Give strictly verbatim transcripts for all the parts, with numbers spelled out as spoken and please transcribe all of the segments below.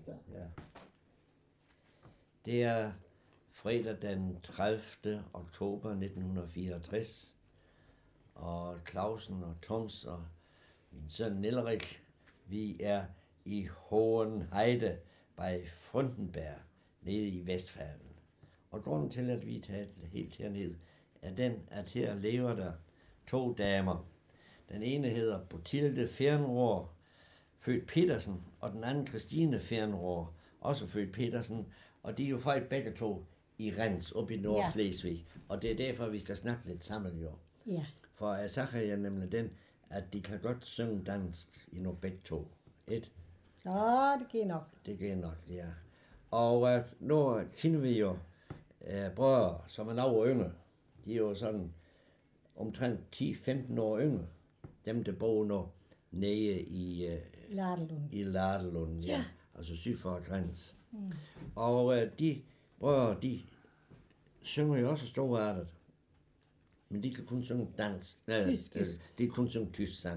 Ja. Det er fredag den tredivte oktober nitten fireogtres, og Clausen og Toms og min søn Nillerik, vi er i Hohenheide by Frundenberg, nede i Vestfalen. Og grunden til, at vi er taget helt herned, er den, at her lever der to damer. Den ene hedder Botilde Fernrohr, født Petersen, og den anden Christine Fernrohr, også født Petersen, og de er jo født begge to i Rens, oppe i Nordslesvig. Ja. Og det er derfor, vi skal snakke lidt sammen, jo. Ja. For sagen er nemlig den, at de kan godt synge dansk i nogle begge to. Et? Ja, det går nok. Det går nok, ja. Og at nu kender vi jo uh, brødre, som er nogle yngre. De er jo sådan omtrent ti femten år yngre. Dem, der bor nu nede i uh, Ladelund. I Ladelund, ja. Ja. Altså syd for Grens. Mm. Og uh, de brødre, de synger jo også storartet. Men de kan kun synge dansk. Nej, Tysk. de kan kun synge tysk sang.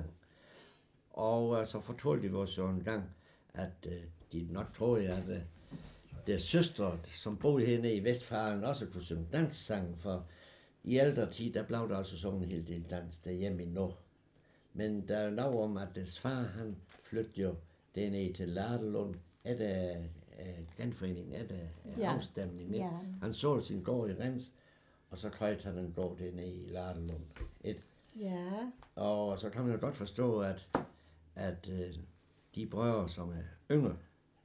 Og uh, så fortalte de os jo en gang, at uh, de nok troede, at uh, deres søstre, som boede hernede i Vestfalen, også kunne synge dansk sang. For i ældre tid, der blev der altså sunget en hel del dansk derhjemme i Nord. Men der er noget om, at deres far, han flyttede jo dernede til Ladelund. Er det uh, genforeningen? Er det uh, Ja. afstemning? Ja. Han så sin gård i Rens, og så køjte han en gård dernede i Ladelund. Et. Ja. Og så kan man jo godt forstå, at, at uh, de brødre, som er yngre,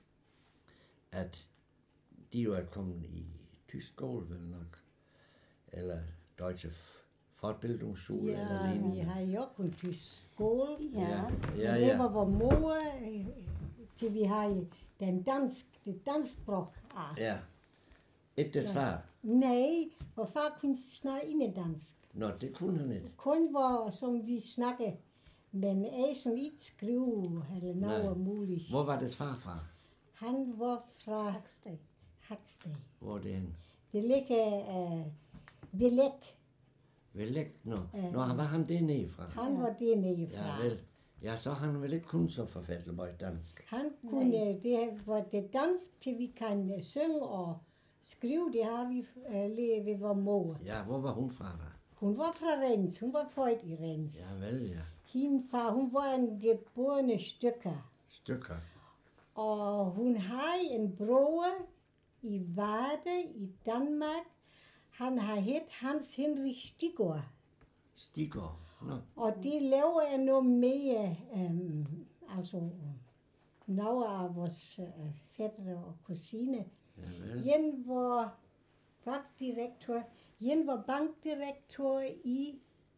at de jo er kommet i tysk skole, vel nok. Eller Deutsche Fortbildungsschule, Ja, eller vi lignende. har jo kun tysk skole. Ja, ja, Men det ja. var vor mor, øh, til vi har jo den dansk, det dansk sprog. Ah. Ja. Et des far. Nej, vor far kunne snakke inde dansk. Nå, det kunne han ikke. Kun var, som vi snakker, men jeg som ikke skrive, eller noget Nej. muligt. Hvor var des far fra? Han var fra Haksted. Haksted. Hvor er det henne? Det ligger øh, ved Læk. Vel ikke? Nå, Ja. Nå han var han dernede fra. Han var dernede fra. Ja, vel. Ja, så har han vel ikke kun så forfærdelig meget dansk. Han kunne, det var det dansk, til vi kan øh, synge og skrive, det har vi uh, lært ved vor mor. Ja, hvor var hun fra da? Hun var fra Rens, hun var født i Rens. Ja, vel, ja. Hendes far, hun var en geborne stykker. Stykker. Og hun har en bror i Varde i Danmark. Han har hed Hans Henrik Stiggaard. Stiggaard. Nå. Og de laver noget mere, øhm, altså nogle af vores øh, fætter og kusine. Ja, vel. En var bankdirektør, en var bankdirektør i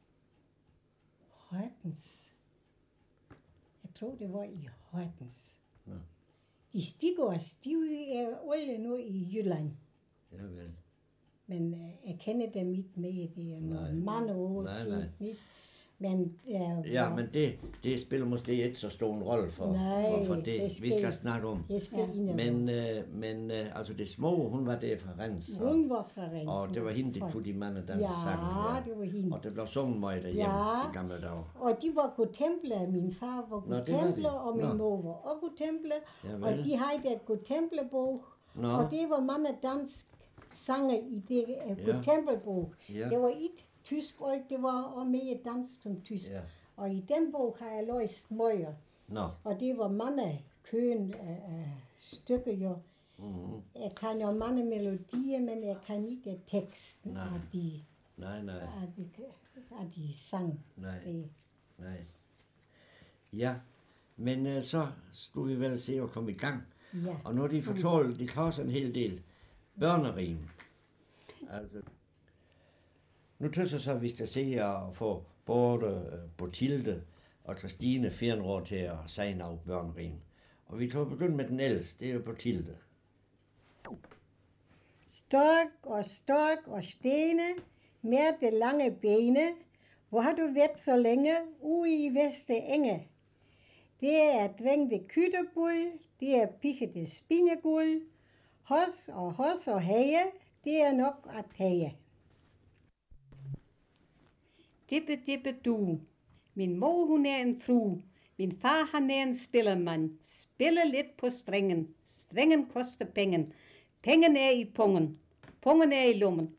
Hortens. Jeg tror, det var i Hortens. Nå. De Stiggaards, de er alle nu i Jylland. Ja, vel. Men øh, jeg kender dem ikke mere, det er Nej. nogle mange år Nej, siden. nej. Ikke? Men, øh, Ja, men det, det spiller måske ikke så stor en rolle for, Nej, for, for det, det vi skal- skal snakke om. jeg skal Ja. ja. ind Men, øh, men øh, altså det små, hun var der fra Rens, og, Hun var fra Rens. og det var hende, der Fra- kunne de mange dansk Ja, sang. det var hende. Og det blev sunget meget derhjemme Ja. i gamle dage. Og de var godtempler. Min far var Nå, det var godtempler, de. og min Nå. mor var også godtempler. Ja, Og vel. de havde et godtemplerbog. Nå. Og det var mange dansk sange i det uh, Ja. godtemplerbog. Ja. Det var ikke tysk, og det var også mere dansk som tysk. Ja. Og i den bog har jeg læst meget. Nå. Og det var mange køen uh, uh, stykker jo. Mm-hmm. Jeg kan jo mange melodier, men jeg kan ikke teksten Nej. af de, Nej, nej, af de, af de sang. nej, Det- nej. Ja, men øh, så skulle vi vel se at komme i gang. Ja. Og når de fortæller, de kan også en hel del børnerim. Altså, nu tøs jeg så, at vi skal se og få både øh, Botilde og Christine Fernrohr til at sige noget børnerim. Og vi kan jo begynde med den ældste, det er jo Botilde. Stork og stork og stene, med det lange bene, hvor har du været så længe, ude i Veste Enge? Det er drengte kyttebull, det er pikkede spineguld, hos og hos og hage, det er nok at tage. Dippe, dippe, du. Min mor, hun er en fru. Min far han er en spillermand, spiller lidt på strengen. Strengen koster pengen. Pengen er i pungen, pungen er i lommen.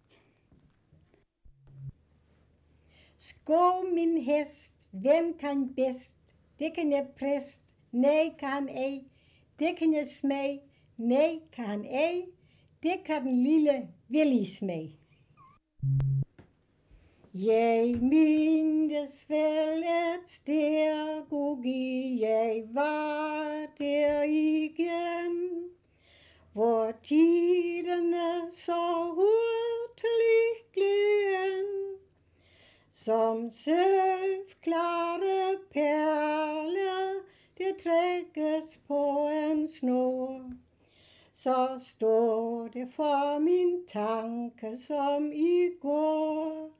Skål min hest, hvem kan bedst? Det kan jeg præst, nej kan han ej. Det kan jeg smag, nej kan han ej. Det kan den lille Willy smag. Jeg mindes vel et stærkogi, jeg var der igen, hvor tiderne så hurtigt gleden, som sølvklare perler, det trækkes på en snor. Så står det for min tanke som i går.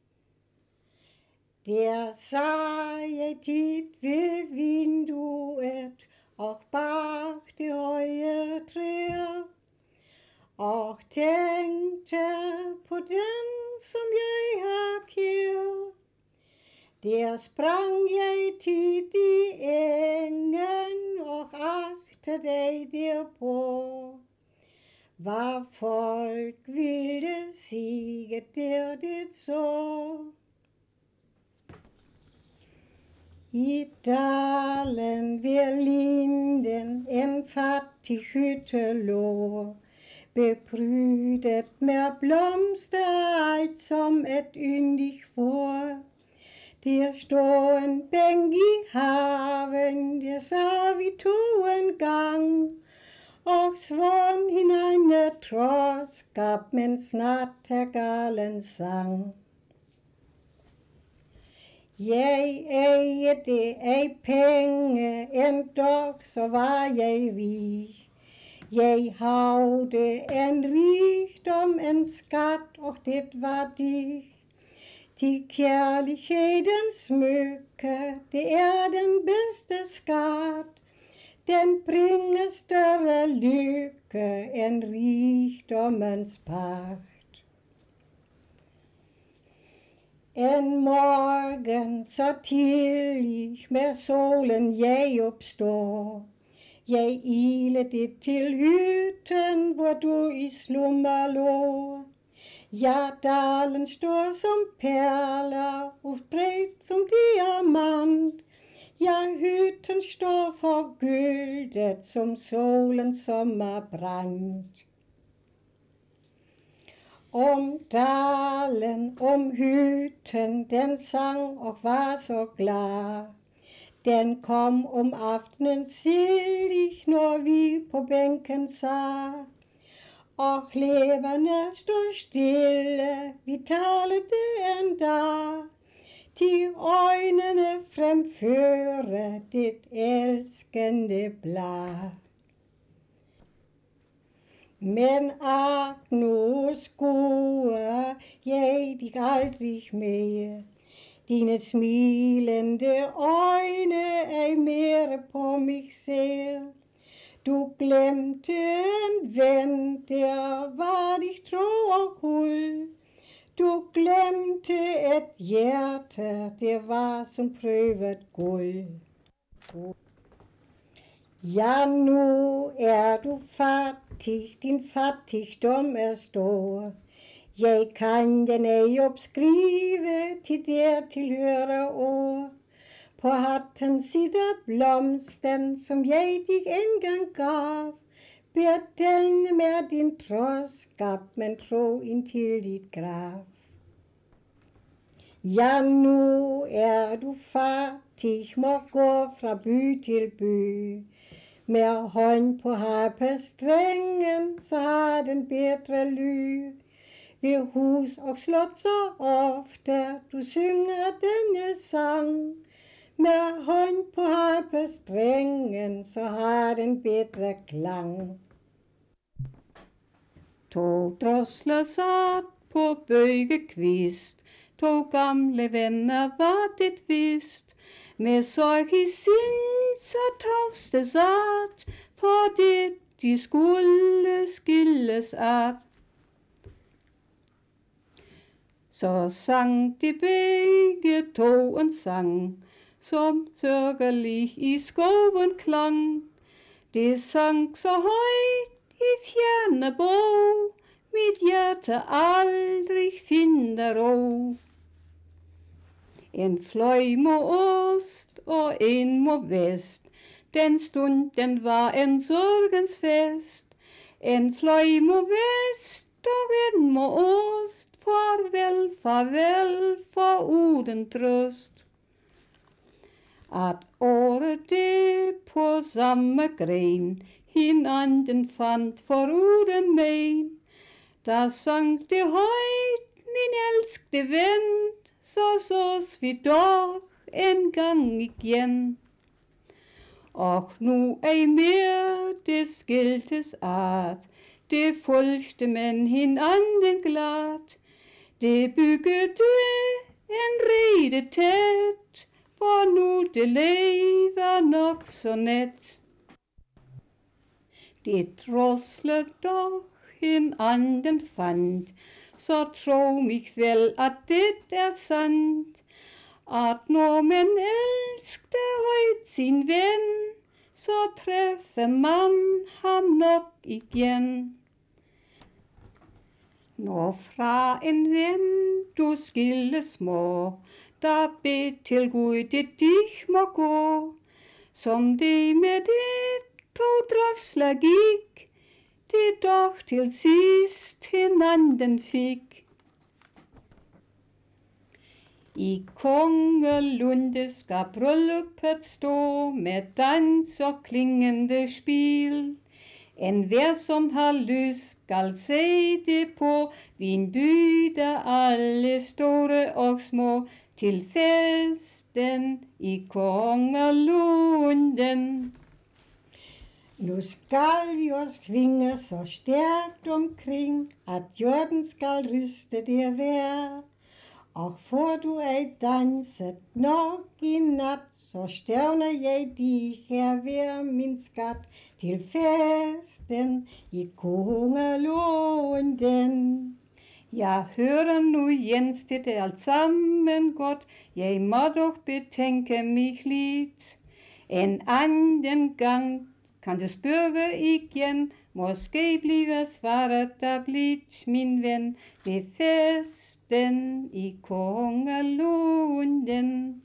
Der sah jeg tit ved vinduet og bag det høje træer, og tænkte på den, som jeg har kær. Der sprang jeg tit i engen og agtede dig derpå. Hvad folk ville sige, der det så. I dalen ved linden en fattig hytte lå, beprydet med blomster alt som et yndigt får. Der stod en bænk i haven, der sa vi to en gang, og svon hinanden troskab, men snart galen sang. Jeg ejede ej penge, endog så var jeg rig. Jeg havde en rigdom, en skat, og det var dig. Til kærlighedens smykke, det er den bedste skat. Den bringer større lykke end rigdommens pagt. En morgen så tidlig med solen jeg opstår. Jeg ilede til hytten, hvor du i slummer lå. Ja, dalen står som perler, udbredt som diamant. Ja, hytten står forgyldet som solens sommerbrand. Om dalen, om hytten, den sang og var så glad. Den kom om aftenen tidlig, når vi på bænken sad. Og levende stod stille, vi talte en dag. De øjnene fremfører dit elskende blad. Men ak, nu skuer jeg dig aldrig mere. Dine smilende øjne ej mere på mig ser. Du glemte en ven, der var dit tro og hul. Du glemte et hjerte, det var som prøvet guld. Ja, nu er du fattig, din fattigdom er stor. Jeg kan den ej opskrive, til der tilhører ord. På hatten sitter blomsten, som jeg dig engang gav. Bær den med din troskab, men tro indtil dit grav. Ja, nu er du fattig, må gå fra by til by. Med hånd på harpestrengen, så har den bedre ly. Ved hus og slot så ofte, du synger denne sang. Med hånd på harpestrengen, så har den bedre klang. To drosler satt på bøgekvist, to gamle venner var det vist. Med sorg i sind, så tavste satt, fordi de skulle skilles ad. Så sang de begge to en sang, som sørgelig i skoven klang. Det sang så højt i fjerne bro, mit hjerte aldrig finder ro. En fløj mod øst og en mod vest, den stund den var en sorgens fest. En fløj mod vest og en mod øst, farvel, farvel, for uden trøst. At året det på samme gren hinanden fandt foruden men, der sang det højt, min elskede ven, så sås vi dog en gang igen. Og nu ej mere det skiltes art, det fulgte men hinanden glad. Det byggede en rede tæt, for nu det lever nok så net. Det trosle dog hinanden fandt, så tro mig vel, at det er sandt, at når man elskte højt sin ven, så træffer man ham nok igen. Når fra en ven du skilles må, der bed til Gud det dig må gå, som det med det to drosler gik, det dog til sidst hinanden fik. I Kongelunde skal brylluppet stå med dans og klingende spil. En hver som har lyst skal se det på, vin byder alle store og små til festen i Kongelunden. Nu skal vi os tvinge så stærkt omkring, at jorden skal ryste det vejr. Og får du ej danset nok i nat, så stævner jeg dig her ved min skat til festen i Kongelunden. Jeg hører nu Jens, det er alt sammen godt, jeg må dog betænke mig lidt. En anden gang kan du spørge igen, måske bliver svaret der blidt, min ven, ved festen i Kongelunden.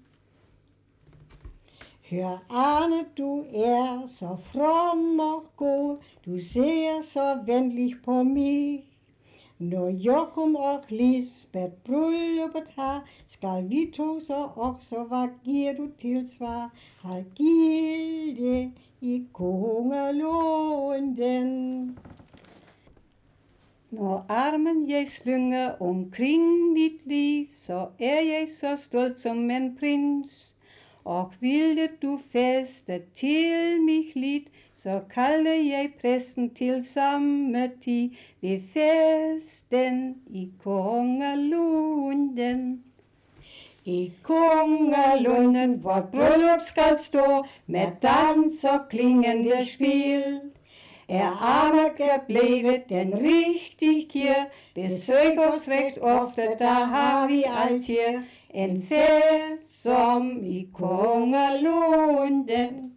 Hør Arne, du er så from og god, du ser så venlig på mig. Når Jokum og Lisbeth brylluppet har, skal vi to så også, hvad giver du til svar? Har gilde i Kongelunden. Når armen jeg slynger omkring dit liv, så er jeg så stolt som en prins. Og ville du feste til mig lidt, så kalder jeg præsten til samme tid ved festen i Kongelunden. I Kongelunden, hvor bryllup skal stå, med dans og klingende spil, er Armeke blevet den rigtige, besøg os recht ofte, der har vi altid en fest som i Kongelunden.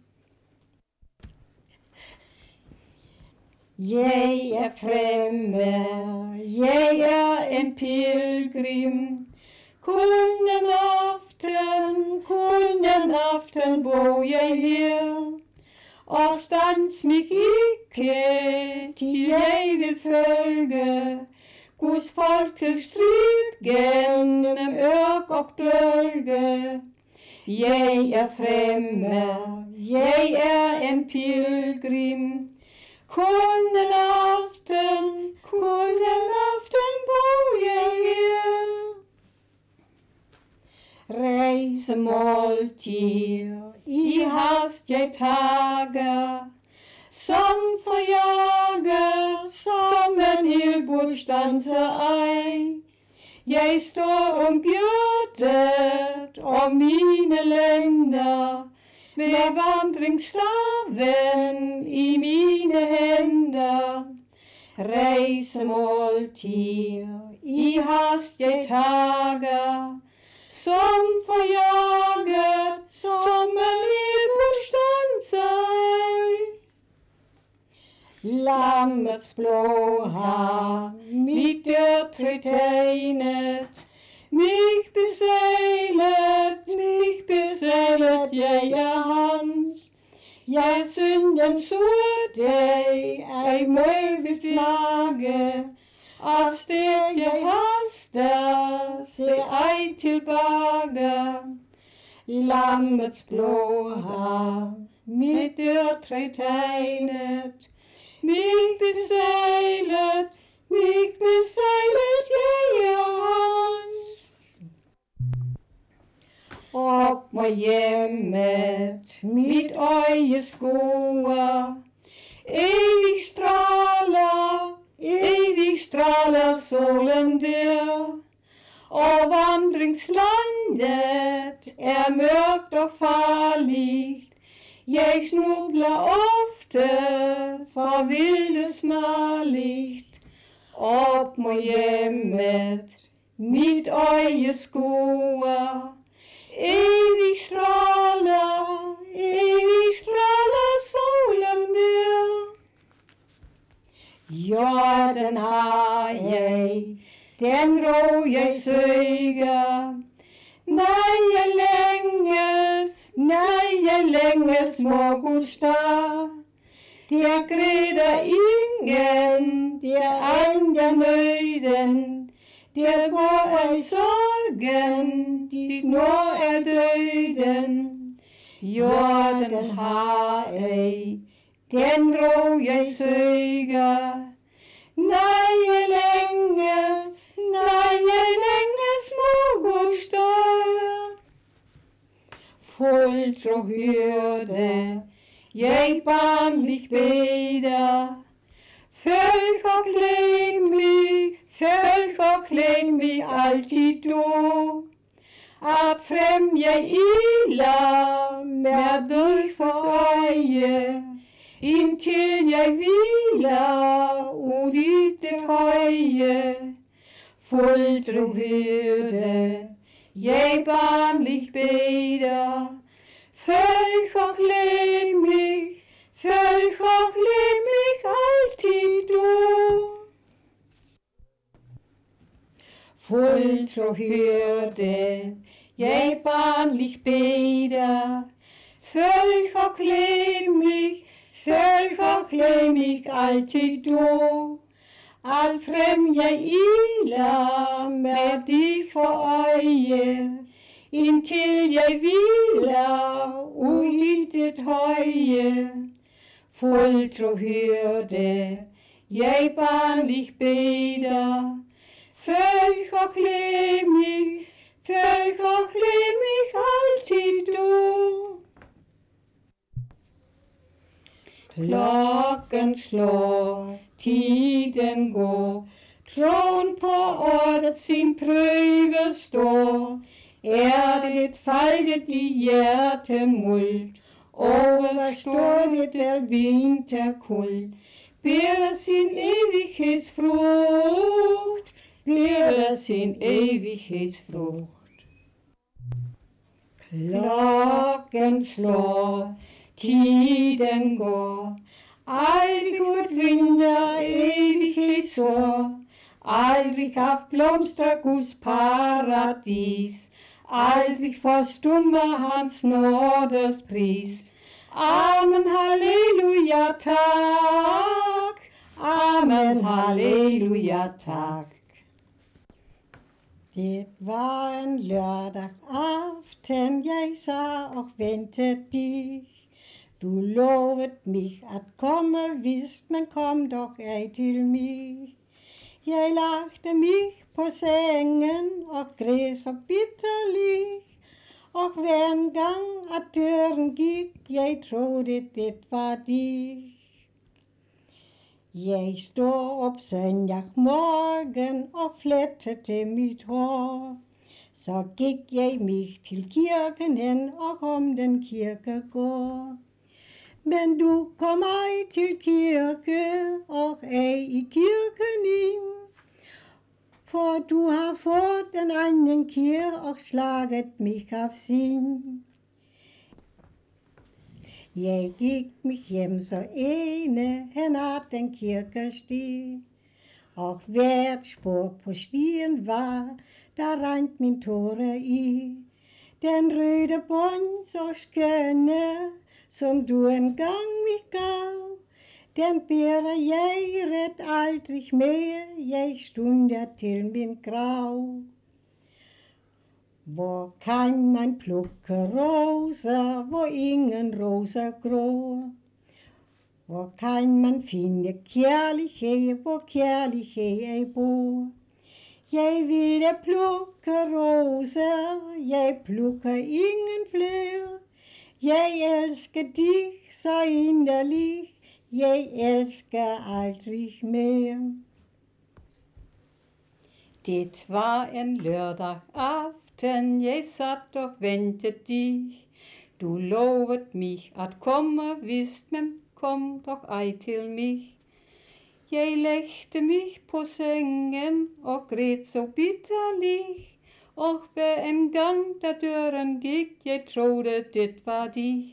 Jeg er fremmed, jeg er en pilgrim, kun en aften, kun en aften bor jeg her. Og stans mig ikke, til jeg vil følge Guds folk til strid gennem ørk og bølge. Jeg er fremmed, jeg er en pilgrim, kun en aften, kun en aften bor jeg her. Rejsemåltid i hast jeg tager, som forjager, som en ildbud standser ej. Jeg står omgjortet om mine lænder, med vandringsstaven i mine hænder. Rejsemåltid i hast jeg tager, som forjaget, sommerlig bestand sig. Lammets blå har mit dørtræ tegnet, mig besejlet, mig besejlet, jeg er hans. Jeg synden sorte, ej mig vil smage, af sted jeg haster, se ej tilbage. Lammets blå har mit dørtræ tegnet, mig besejlet, mig besejlet, jeg er hans. Op mod hjemmet, mit øje skuer, evig stråler, evig stråler solen der. Og vandringslandet er mørkt og farligt. Jeg snubler ofte for vilde smarligt. Op mod hjemmet, mit øje skuer, evig stråler, evig stråler solen der. Jorden har jeg, den ro jeg søger. Nej, jeg længes, nej, jeg længes, må Gud stå. Der græder ingen, der egen nøden. Der bor ej sorgen, dit når er døden. Jorden har ej, den ro jeg søger. Nej, jeg længes, nej, jeg længes, må Gud stå. Fuld tro hørte, jeg barnlig beder. Følg og klæd mig, følg og klæd mig altid du. At frem jeg iler med dig for øje, indtil jeg hviler ud i det høje. Fuld tro hørte, jeg barnlig beder. Følg og klæd mig, følg og klæd mig altid du. Fuld tro hørte, jeg barnlig beder. Følg og klæd mig, følg og klæd mig altid du. Alt frem jeg iler med dig for øje, indtil jeg hviler ud i det høje. Fuld tro hørte, jeg barnlig beder. Følg og klæd mig, følg og klæd mig altid du. Klokken slår, tiden går, troen på ordet sin prøve står. Er det faldet i hjertemuld, overstår det vel vinterkuld, bærer sin evighedsfrugt, bærer sin evighedsfrugt. Klokken slår, tiden går, aldrig udvinder evighedsår, aldrig haft blomster Guds paradis, aldrig forstummer hans nådes pris. Amen, halleluja, tak. Amen, halleluja, tak. Det var en lørdag aften, jeg sad og ventede dig. Du lovede mig at komme, hvis man kom dog ej til mig. Jeg lagde mig på sengen og græd så bitterligt. Og hver en gang at døren gik, jeg troede det var dig. Jeg stod op søndag morgen og flettede mit hår. Så gik jeg mig til kirken hen og om den kirkegård. Men du kom ej til kirke og ej i kirken ind. For du har fået en anden kir og slaget mig af sin. Jeg gik mich hjem så ene hen ad den kirkesti. Og hvert spor på stien var, der rent min tåre i. Den røde bånd så skønne, som du engang mig gav, den bærer jeg ret aldrig mere, jeg stunder til min grav. Hvor kan man plukke roser, hvor ingen roser gror? Hvor kan man finde kærlighed, hvor kærlighed ej bor? Jeg ville plukke roser, jeg plukker ingen flere. Jeg elsker dig så inderligt, jeg elsker aldrig mere. Det var en lørdag aften, jeg satt og ventet dig. Du lovede mig at komme, vist, men kom dog ej til mig. Jeg lægte mig på sengen og græd så bitterligt. Og hver en gang, da døren gik, jeg troede, det var dig.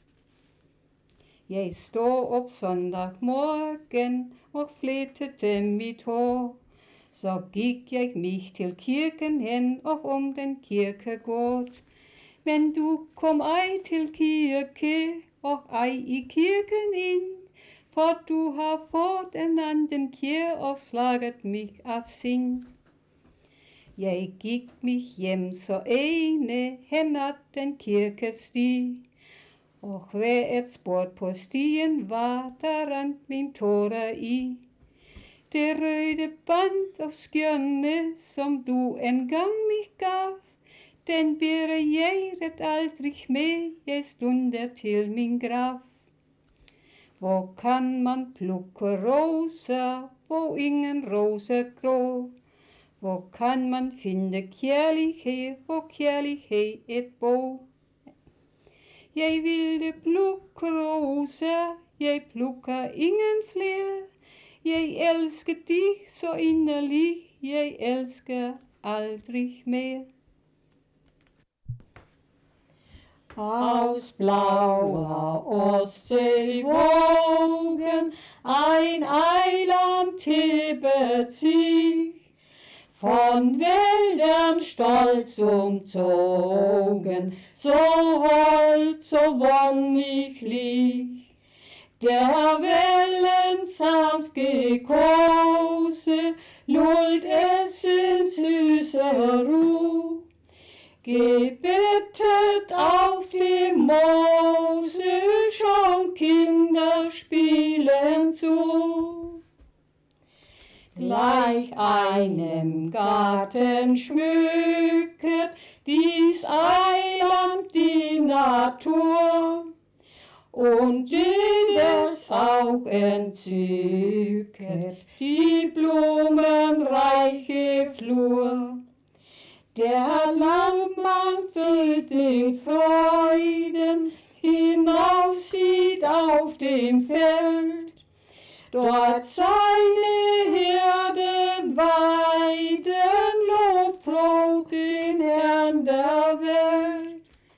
Jeg stod op søndag morgen og flettede mit hår. Så gik jeg mig til kirken hen og om den kirkegård. Men du kom ej til kirke og ej i kirken ind, for du har fået en anden kjær og slaget mig af sind. Jeg gik mig hjem så ene hen ad den kirkesti, og hver et spor på stien var, der rent min tåre i. Det røde band og skjønne, som du engang mig gav, den bærer jeg ret aldrig med, jeg stunder til min grav. Hvor kan man plukke roser, hvor ingen roser gror? Hvor kan man finde kærlighed, hvor kærlighed et bor? Jeg ville plukke roser, jeg plukker ingen flere. Jeg elsker dig så inderligt, jeg elsker aldrig mere. Aus blauer Ostseewogen ein Eiland hebet sich, von Wäldern stolz umzogen, so hold, so wonnig liegt. Der Wellen sanfte Kose lullt es in süßer Ruh. Gebettet auf dem Moose schon Kinder spielen zu. Gleich einem Garten schmücket dies Eiland die Natur und jedes auch entzücket die blumenreiche Flur. Der Landmann zieht mit Freuden, hinaus sieht auf dem Feld, dort seine Herden weiden, lobt froh den Herrn der Welt.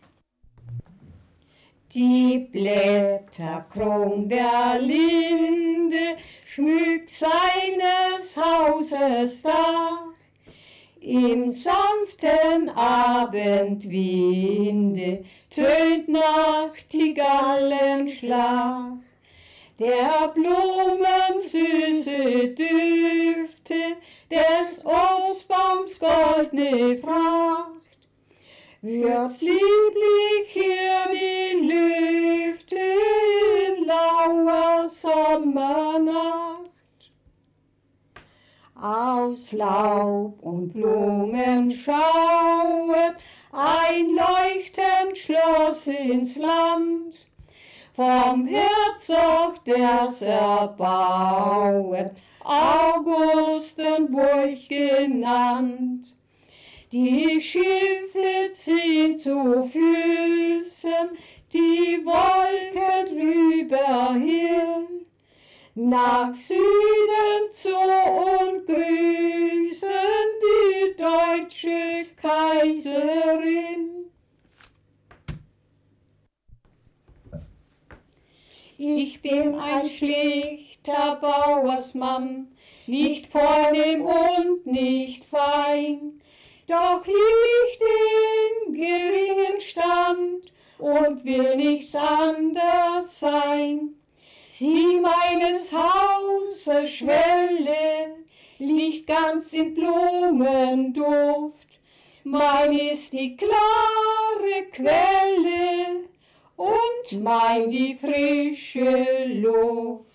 Die Blätterkrone der Linde schmückt seines Hauses Dach. Im sanften Abendwinde tönt Nachtigallenschlag. Der Blumen süße Düfte des Obstbaums goldne Pracht wird's lieblich hier die Lüfte in lauer Sommernacht. Aus Laub und Blumen schauet ein leuchtend Schloss ins Land, vom Herzog der's erbauet, Augustenburg genannt. Die Schiffe ziehen zu Füßen, die Wolken drüber hin, nach Süden zu und grüßen die deutsche Kaiserin. Ich bin ein schlichter Bauersmann, nicht vornehm und nicht fein, doch lieb ich den geringen Stand und will nichts anderes sein. Sieh meines Hauses Schwelle liegt ganz in Blumenduft, mein ist die klare Quelle und mein die frische Luft.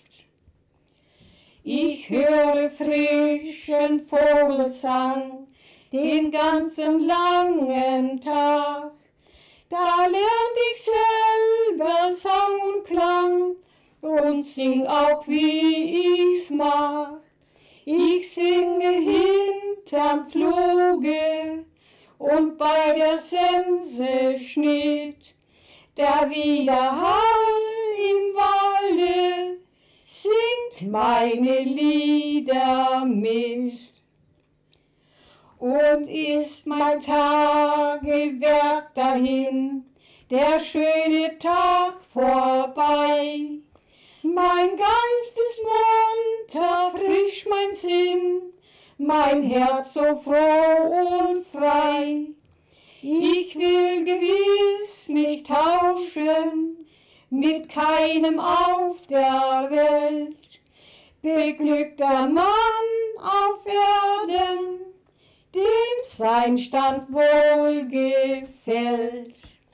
Ich höre frischen Vogelsang den ganzen langen Tag, da lernt ich selber Sang und Klang und sing auch wie ich's mag. Ich singe hinterm Pfluge und bei der Sense Schnitt, der Widerhall im Walde singt meine Lieder mit. Und ist mein Tagewerk dahin, der schöne Tag vorbei. Mein Geist ist munter, frisch mein Sinn, mein Herz so froh und frei. Ich will gewiss nicht tauschen mit keinem auf der Welt. Beglückter Mann auf Erden, dem sein Stand wohl gefällt.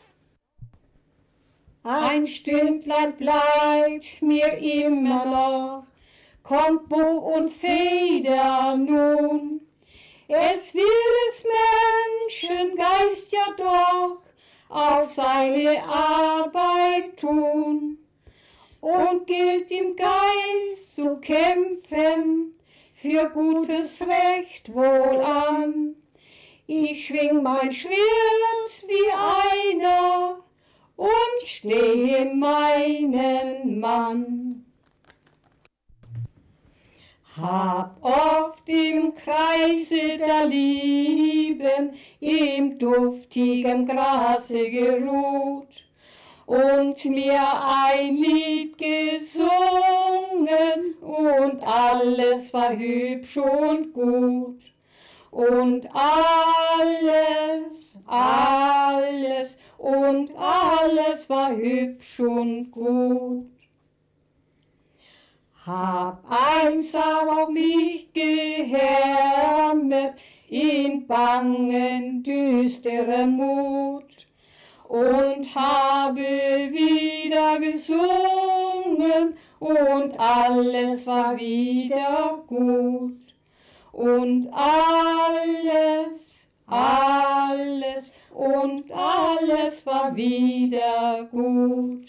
Ein Stündlein bleibt mir immer noch, kommt Buch und Feder nun. Es will des Menschen Geist ja doch auch seine Arbeit tun. Und gilt im Geist zu kämpfen, für gutes Recht wohl an. Ich schwing mein Schwert wie einer und stehe meinen Mann. Hab oft im Kreise der Lieben im duftigen Grase geruht und mir ein Lied gesungen und alles war hübsch und gut. Und alles, alles und alles war hübsch und gut. Hab einsam auf mich gehärmet in bangen, düsterem Mut und habe wieder gesungen und alles war wieder gut. Und alles, alles und alles war wieder gut.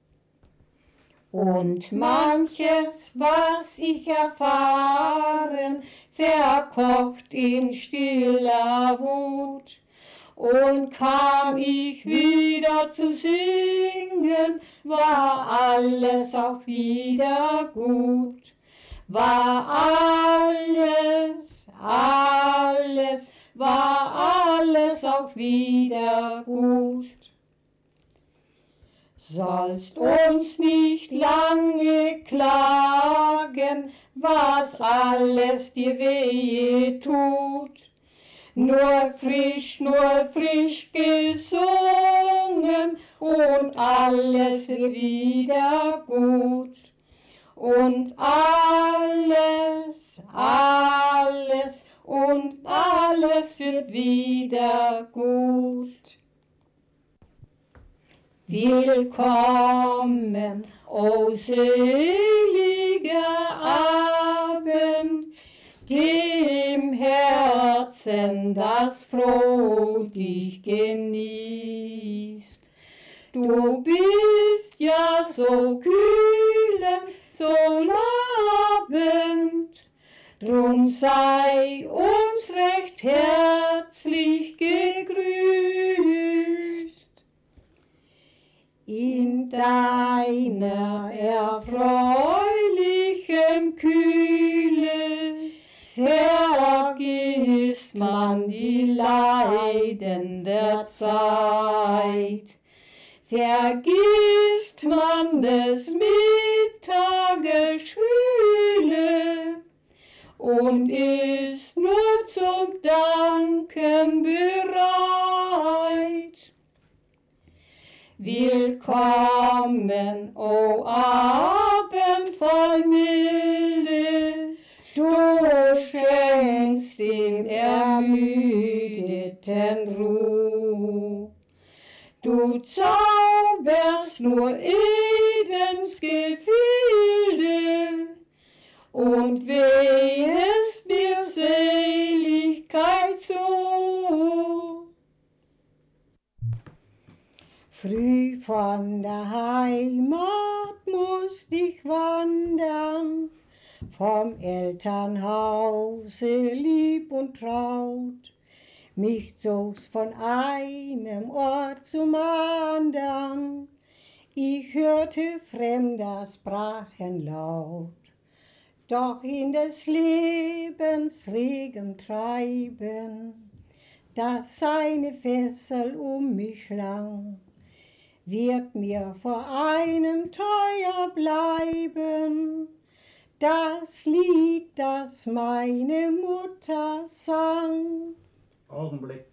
Und manches, was ich erfahren, verkocht in stiller Wut. Und kam ich wieder zu singen, war alles auch wieder gut. War alles, alles, war alles auch wieder gut. Sollst uns nicht lange klagen, was alles dir wehe tut. Nur frisch, nur frisch gesungen und alles wird wieder gut. Und alles, alles und alles wird wieder gut. Willkommen, o seliger Abend, dem Herzen, das froh dich genießt. Du bist ja so kühl, so labend, drum sei uns recht herzlich gegrüßt. In deiner erfreulichen Kühle vergisst man die Leiden der Zeit, vergisst man des Mitleids und ist nur zum Danken bereit. Willkommen, o Abend voll Milde, du schenkst dem Ermüdeten Ruh. Du zauberst nur Edens Gefilde und wehest mir Seligkeit zu. Früh von der Heimat musst ich wandern, vom Elternhause lieb und traut. Mich zog's von einem Ort zum andern, ich hörte fremder Sprachen laut. Doch in des Lebens regem Treiben, das seine Fessel um mich schlang, wird mir vor einem teuer bleiben, das Lied, das meine Mutter sang. Augenblick.